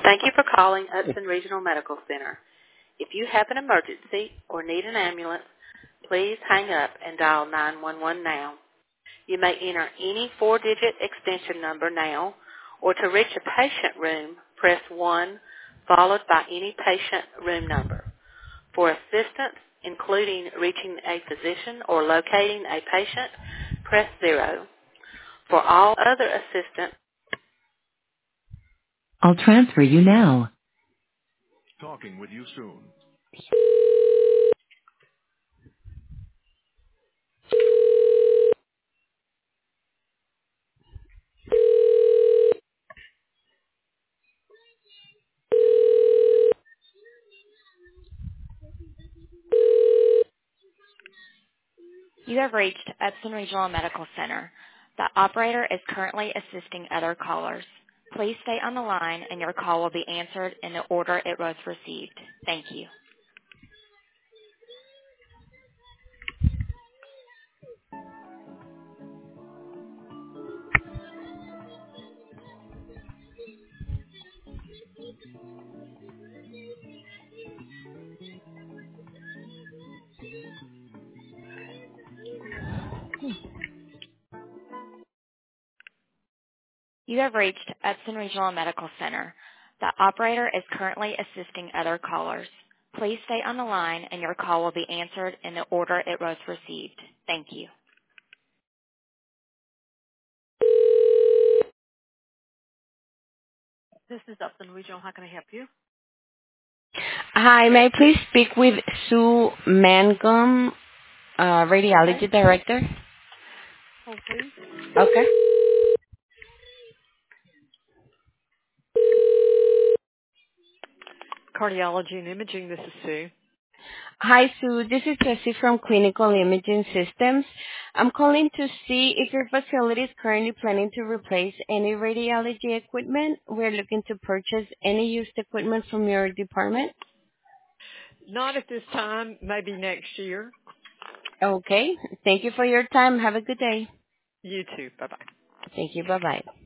Thank you for calling Upton Regional Medical Center. If you have an emergency or need an ambulance, please hang up and dial 911 now. You may enter any 4-digit extension number now, or to reach a patient room, press 1 followed by any patient room number. For assistance, including reaching a physician or locating a patient, press 0. For all other assistance, I'll transfer you now. Talking with you soon. You have reached Upton Regional Medical Center. The operator is currently assisting other callers. Please stay on the line and your call will be answered in the order it was received. Thank you. You have reached Upton Regional Medical Center. The operator is currently assisting other callers. Please stay on the line and your call will be answered in the order it was received. Thank you. This is Upton Regional. How can I help you? Hi, may I please speak with Sue Mangum, Okay. Radiology Director? Hold, please. Okay. Cardiology and imaging, this is Sue. Hi, Sue. This is Jessie from Clinical Imaging Systems. I'm calling to see if your facility is currently planning to replace any radiology equipment. We're looking to purchase any used equipment from your department. Not at this time, maybe next year. Okay. Thank you for your time. Have a good day. You too. Bye-bye. Thank you. Bye-bye.